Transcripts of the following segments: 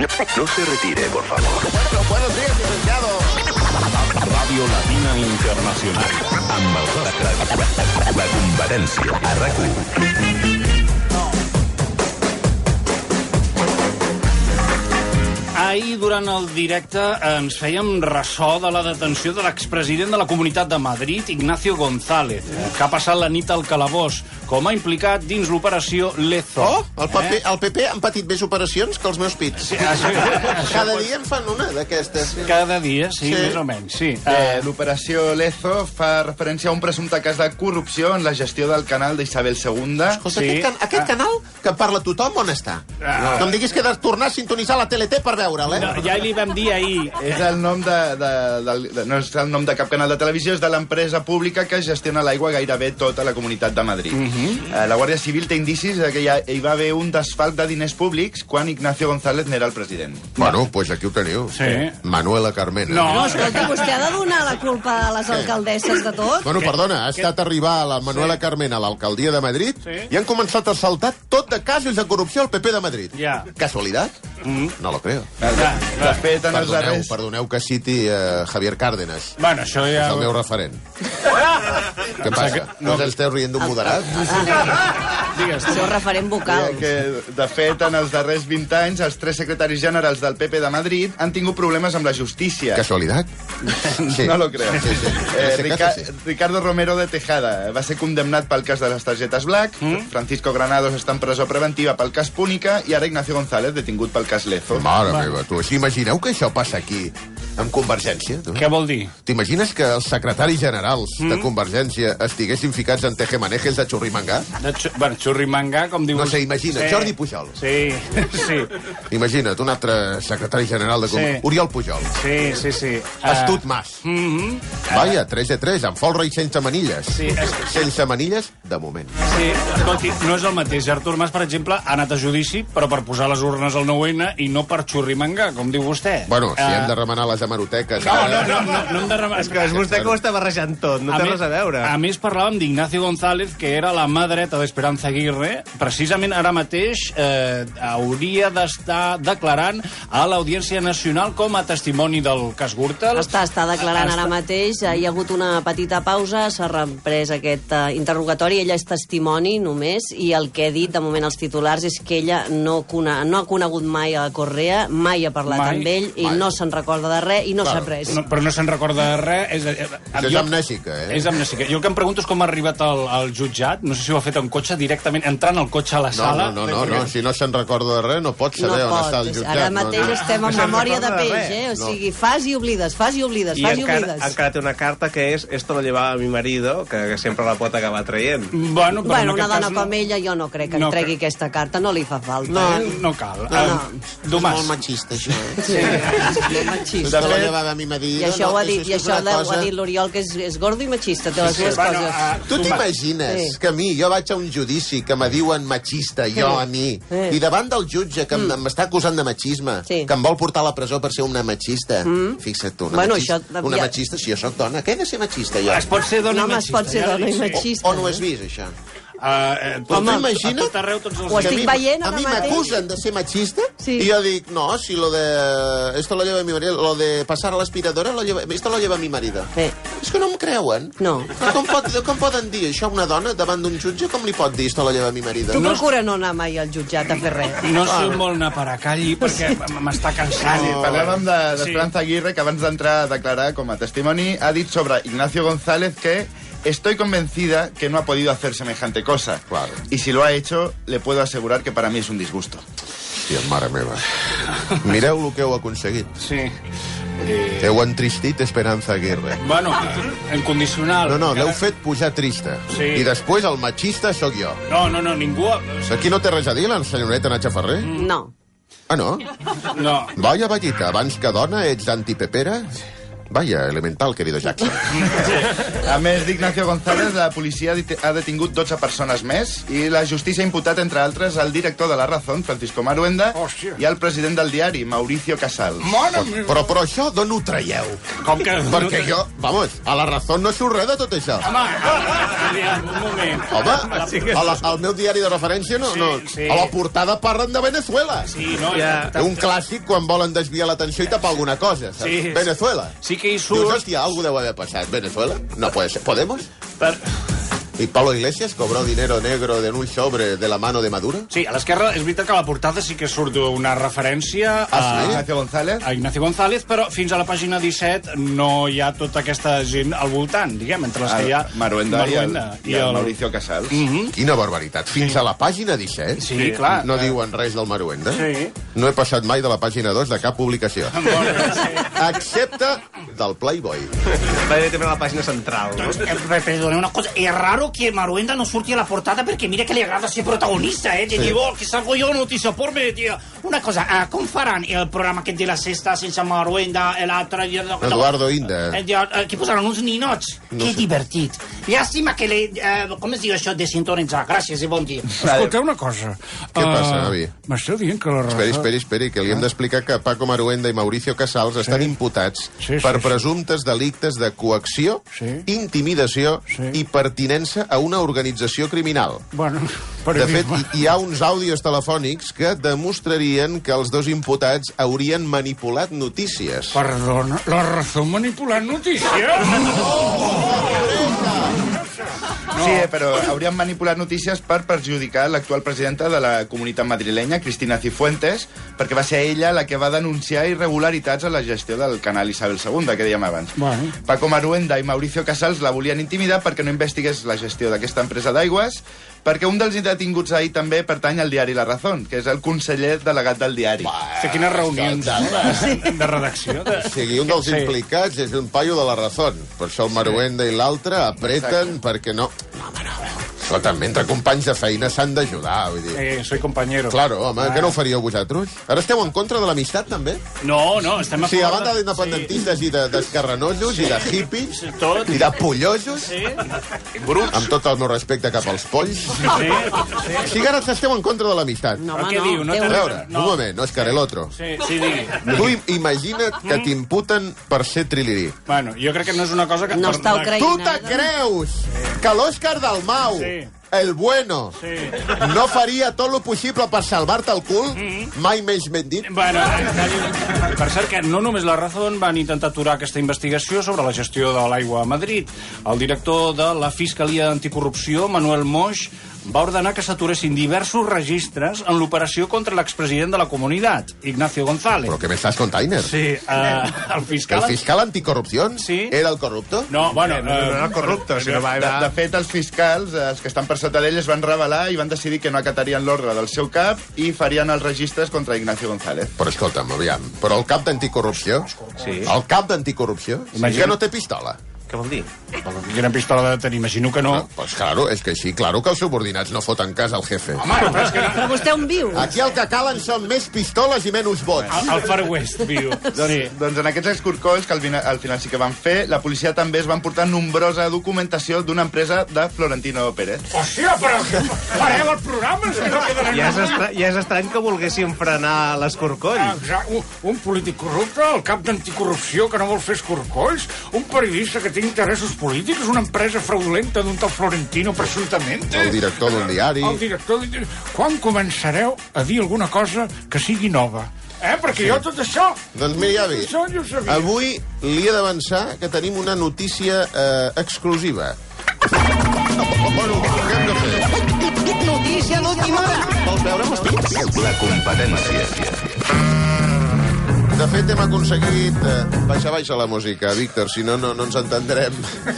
No se retire, por favor. Bueno, buenos días, licenciado. Ràdio Latina Internacional. Amb el vostre. La competència. A RAC1. Ahir, durant el directe, ens fèiem ressò de la detenció de l'expresident de la Comunitat de Madrid, Ignacio González, que ha passat la nit al calabós, com a implicat dins l'operació Lezo. Oh, el PP han patit més operacions que els meus pits. Sí, Cada dia en fan una d'aquestes. Cada dia, sí, més o menys, sí. L'operació Lezo fa referència a un presumpte cas de corrupció en la gestió del canal d'Isabel II. Escolta, Sí. aquest canal que parla tothom, on està? No em diguis que he de tornar a sintonitzar la TLT per veure'l, eh? No, ja li vam dir ahir. És el nom no és el nom de cap canal de televisió, és de l'empresa pública que gestiona l'aigua gairebé tota la Comunitat de Madrid. La Guàrdia Civil té indicis de que hi va haver un desfalc de diners públics quan Ignacio González n'era el president. Bueno, pues aquí ho teniu. Sí. Manuela Carmena. No, Escolti, vostè ha de donar la culpa a les alcaldesses de tot? Bueno, perdona, ha estat arribar la Manuela Carmena a l'alcaldia de Madrid i han començat a saltar tot de casos de corrupció al PP de Madrid. Ja. ¿Casualidad? No lo creo. De fet, en els darrers... Perdoneu que citi Javier Cárdenas. Bueno, això És ja... el meu referent. Què passa? No us esteu rient d'un moderat? Digues. El seu referent vocal. Que, de fet, en els darrers 20 anys, els 3 secretaris generals del PP de Madrid han tingut problemes amb la justícia. ¿Casualidad? Sí. No lo creo. Sí, sí. En este caso, sí. Ricardo Romero de Tejada va ser condemnat pel cas de les targetes Black, Francisco Granados està en presó preventiva pel cas Púnica i ara Ignacio González detingut pel cas Lezo. Mare meva, tu. Si imagineu que això passa aquí, amb Convergència? Tu? Què vol dir? T'imagines que els secretaris generals de Convergència estiguessin ficats en tejemanejes de xurrimangà? Bueno, xurrimangà, com dius... No sé, imagina't, Jordi Pujol. Sí, sí. Imagina't, un altre secretari general de Sí. Oriol Pujol. Sí. Astut Mas. Vaja, 3 de 3, amb folre i sense manilles. Sí, Sense manilles, de moment. Sí, escolti, no és el mateix. Artur Mas, per exemple, ha anat a judici, però per posar les urnes al 9-N i no per xurrimangà, com diu vostè. Bueno, si hem de remenar les hemeroteques... No hem de remenar... És que és vostè que ho està barrejant tot, no té res a veure. A més, parlàvem d'Ignacio González, que era la mà dreta d'Esperanza Aguirre. Precisament ara mateix hauria d'estar declarant a l'Audiència Nacional com a testimoni del cas Gürtel. Està declarant ara mateix. Hi ha hagut una petita pausa, s'ha reprès aquest interrogatori. Ella és testimoni només, i el que ha dit de moment als titulars és que ella no ha conegut mai a Correa, mai ha parlat amb ell, i no se'n recorda de res i no sap res. No, però no se'n recorda de res. És amnèsica, eh? És amnèsica. Jo el que em pregunto és com ha arribat al jutjat. No sé si ho ha fet en cotxe directament, entrant al cotxe a la sala. No. Si no se'n recorda de res, no pot saber on està el jutjat. Ara mateix estem en memòria de peix, O sigui, fas i oblides. I encara té una carta que és «Esto lo llevaba mi marido», que sempre la pot acabar traient. Bueno, una dona com ella jo no crec que en tregui aquesta carta, no li fa falta. No cal. És molt machista, això. Sí, molt machista. Esto lo llevaba mi marido. I això ho ha dit l'Oriol, que és gordo i machista, té les dues coses. Tu t'imagines que a mi, jo vaig a un judici que me diuen machista, jo a mi, i davant del jutge que m'està acusant de machisme, que em vol portar a la presó per ser una machista. Fixa't tu, una machista, si jo soc dona, què he de ser machista, jo? Es pot ser dona i machista. No, es pot ser dona i machista. O no ho has vist, això? Home, imagina't ho estic veient a mi m'acusen de ser machista i jo dic, no, si lo de esto lo lleva mi marido, lo de pasar a l'aspiradora esto lo lleva mi marido. És que no em creuen. No. Com poden dir això a una dona davant d'un jutge? Com li pot dir esto lo lleva mi marido? Tu procura no anar mai al jutjat a fer res. No sé molt anar per acá allí perquè m'està cansant. Parlàvem d'Esperanza Aguirre, que abans d'entrar a declarar com a testimoni ha dit sobre Ignacio González que estoy convencida que no ha podido hacer semejante cosa. Claro. Y si lo ha hecho, le puedo asegurar que para mí es un disgusto. Hòstia, mare meva. Mireu el que heu aconseguit. Sí. Heu entristit Esperanza Aguirre. Bueno, incondicional. No, l'heu fet pujar trista. Sí. I després el machista sóc jo. No, ningú... Aquí no té res a dir la senyoreta Natxa Ferrer? No. Ah, no? No. Vaya vallita, abans que dona ets antipepera? Vaya, elemental, querido Jackson. A més d'Ignacio González, la policia ha detingut 12 persones més i la justícia ha imputat, entre altres, el director de La Razón, Francisco Maruenda, i el president del diari, Mauricio Casals. Però això d'on ho traieu? Com que... Perquè jo, vamos, a La Razón no surt res de tot això. Home, un moment. Home, al meu diari de referència no. A la portada parlen de Venezuela. Sí, no, un clàssic quan volen desviar l'atenció i tapar alguna cosa, saps? Sí. Venezuela. Sí que hi surt... Dius, hòstia, algú deu haver passat. Venezuela? No puede ser. ¿Podemos? ¿Y Pablo Iglesias cobró dinero negro en un sobre de la mano de Maduro? Sí, a l'esquerra és veritat que a la portada sí que surt una referència a Ignacio González. A Ignacio González, però fins a la pàgina 17 no hi ha tota aquesta gent al voltant, diguem, entre les que hi ha Maruenda i el Mauricio Casals. Quina barbaritat. Fins a la pàgina 17? Sí, clar. No diuen res del Maruenda? Sí. No he passat mai de la pàgina 2 de cap publicació. Excepte del Playboy. Va directament a la pàgina central, no? Perdone una cosa, es raro que Maruenda no surti a la portada porque mira que le agrada ser protagonista, ¿eh? Te digo que salgo yo noticia por medio. Una cosa, com faran el programa que de la sexta sense Maruenda, l'altre... Eduardo Inda. Que posaran uns ninots. No que divertit. Llàstima que com es diu això de sintonitzar? Gràcies i bon dia. Escolteu una cosa. Què passa, avi? M'esteu dient que la raó... Esperi, que li hem d'explicar que Paco Maruenda i Mauricio Casals estan imputats per presumptes delictes de coacció, intimidació i pertinença a una organització criminal. Bueno, de fet, hi ha uns àudios telefònics que demostrarien que els dos imputats haurien manipulat notícies. Perdona, La Razón manipulant notícies? Sí, però haurien manipulat notícies per perjudicar l'actual presidenta de la Comunitat Madrilenya, Cristina Cifuentes, perquè va ser ella la que va denunciar irregularitats a la gestió del canal Isabel II, que dèiem abans. Bueno. Paco Maruenda i Mauricio Casals la volien intimidar perquè no investigués la gestió d'aquesta empresa d'aigües, perquè un dels detinguts ahir també pertany al diari La Razón, que és el conseller delegat del diari. Quines reunions de redacció. O sigui, un dels implicats és un paio de La Razón. Per això el Maruenda i l'altre apreten perquè no... No, home, no. Escolta, entre companys de feina s'han d'ajudar, vull dir. Soy compañero. Claro, home, què no ho faríeu vosaltres? Ara esteu en contra de l'amistat, també? No, estem a favor... Sí, a banda d'independentistes i d'esquerranosos i de hippies i de pollosos, amb tot el meu respecte cap als polls. O sigui, ara esteu en contra de l'amistat. No, home, què diu? no. A veure, un moment, no és que el otro. Sí, digui. Tu imagina't que t'imputen per ser trilirí. Bueno, jo crec que no és una cosa que... No està Ucraïna. Tu te creus que l'Òscar Dalmau, el bueno, no faria tot lo possible per salvar-te el cul? Mai més ben dit. Bueno, per cert que no només La Razón van intentar aturar aquesta investigació sobre la gestió de l'aigua a Madrid. El director de la Fiscalia Anticorrupció, Manuel Moix, va ordenar que s'aturessin diversos registres en l'operació contra l'expresident de la Comunitat, Ignacio González. Però què m'estàs contant? Sí, el fiscal... El fiscal anticorrupció? Sí. Era el corrupto? No, bueno... No era corrupte, sinó va... De fet, els fiscals, els que estan per sota d'ell, es van rebel·lar i van decidir que no acatarien l'ordre del seu cap i farien els registres contra Ignacio González. Però escolta'm, aviam, però el cap d'anticorrupció? Sí. El cap d'anticorrupció? Que no té pistola? Què vol dir? Quina pistola de tenir? Imagino que no. Pues claro, és que sí, claro que els subordinats no foten cas al jefe. Home, però és que... Però vostè on viu? Aquí el que calen són més pistoles i menys vots. Al Far West viu. Doncs en aquests escorcolls, que al final sí que van fer, la policia també es van portar nombrosa documentació d'una empresa de Florentino Pérez. Hòstia, però fareu el programa, que no quedarem... Ja és estrany que volguessin frenar l'escorcoll. Un polític corrupte, el cap d'anticorrupció que no vol fer escorcolls, un periodista que té interessos polítics, una empresa fraudulenta d'un tal Florentino, presumptament. El director d'un diari. El director... Quan començareu a dir alguna cosa que sigui nova? Perquè jo tot això... Doncs mira, avi, això jo sabia. avui li he d'avançar que tenim una notícia exclusiva. Notícia d'última hora. Vols veure, hosti? La competència. De fet, hem aconseguit... Baixa la música, Víctor, si no, no ens entendrem.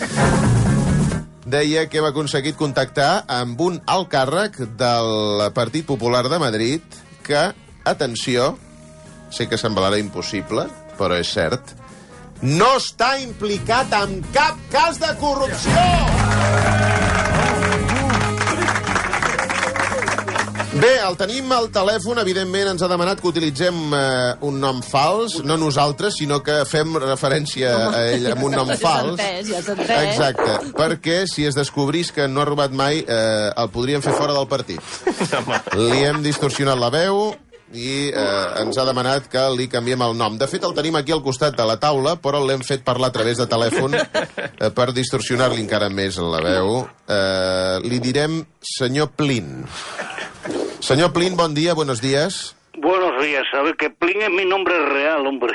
Deia que hem aconseguit contactar amb un alt càrrec del Partit Popular de Madrid que, atenció, sé que semblarà impossible, però és cert, no està implicat en cap cas de corrupció! Bé, el tenim al telèfon. Evidentment ens ha demanat que utilitzem un nom fals, no nosaltres, sinó que fem referència a ell amb un nom fals. Ja s'ha entès. Exacte, perquè si es descobrís que no ha robat mai, el podríem fer fora del partit. Li hem distorsionat la veu i ens ha demanat que li canviem el nom. De fet, el tenim aquí al costat de la taula, però l'hem fet parlar a través de telèfon per distorsionar-li encara més la veu. Li direm senyor Plin. Señor Plin, buen día, buenos días. Buenos días, a ver, que Plin es mi nombre real, hombre.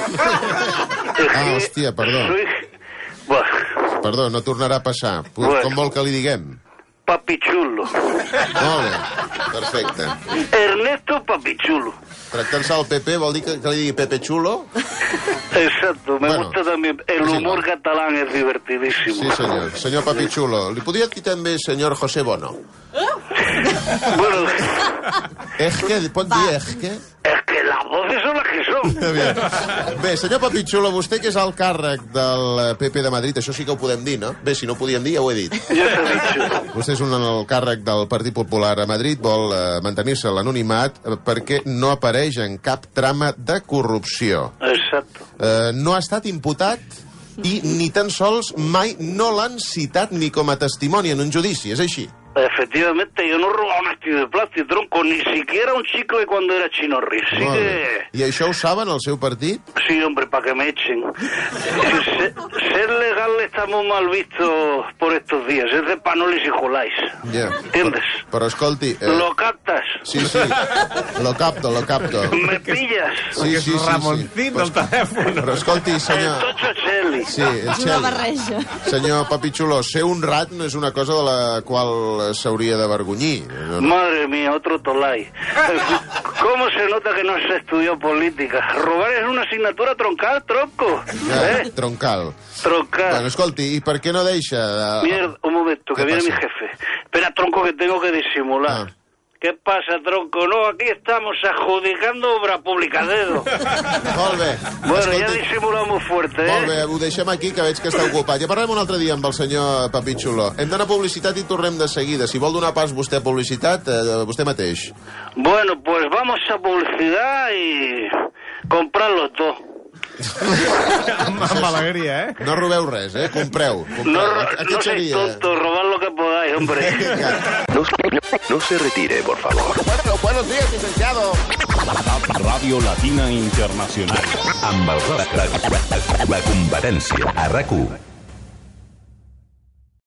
Hòstia, perdó. Bueno. Perdó, no tornarà a passar. Bueno. Com vol que li diguem? Papichulo. Molt bé, perfecte. Ernesto Papichulo. Tractant-se al Pepe, vol dir que li digui Pepe Chulo? Exacto, me gusta también. El humor catalán es divertidísimo. Sí, senyor. Senyor Papichulo. Li podria dir també senyor José Bono? Bueno. Ejque, pot dir Ejque? Es que las voces son las que son. Bé, senyor Papichulo, vostè que és el càrrec del PP de Madrid, això sí que ho podem dir, no? Bé, si no ho podíem dir, ja ho he dit. Ja s'ha dit. Vostè és el càrrec del Partit Popular a Madrid, vol mantenir-se a l'anonimat perquè no apareix en cap trama de corrupció. Exacto. No ha estat imputat i ni tan sols mai no l'han citat ni com a testimoni en un judici, és així? Efectivamente, yo no robaba un astilla de plástico, tronco, ni siquiera un chicle cuando era chinorri. Así que... ¿Y això ho saben, el seu partit? Sí, hombre, para que me echen. Ser legal estamos mal vistos por estos días. Es de panolis y jolais. Yeah. ¿Entiendes? Però escolti... ¿Lo captas? Sí, sí. Lo capto. ¿Me pillas? Sí, sí, sí. Ramoncín del telèfon. Però escolti, senyor... El Tocho Cheli. Sí, el Cheli. Una barreja. Senyor Papichulo, ser honrat no és una cosa de la qual s'hauria d'avergonyir. No? Madre mía, otro tolai. ¿Cómo se nota que no se estudió política? Robar es una asignatura troncal, tronco. Ja, troncal. Bueno, escolti, ¿y por qué no deixa? Mierda, un momento, que viene mi jefe. Espera, tronco, que tengo que disimular. ¿Qué pasa, tronco? No, aquí estamos adjudicando obra pública a dedo. Molt bé. Bueno, escolti, ja dissimulem molt fuerte, Molt bé, ho deixem aquí, que veig que està ocupat. Ja parlem un altre dia amb el senyor Papichulo. Hem d'anar a publicitat i tornem de seguida. Si vol donar pas vostè a publicitat, vostè mateix. Bueno, pues vamos a publicidad y comprar los dos. Amb alegria, eh? No robeu res, compreu. No sois tontos, robad lo que podáis, hombre. No se retire, por favor. Buenos días, licenciado. Radio Latina Internacional. Amb la competència a RAC1.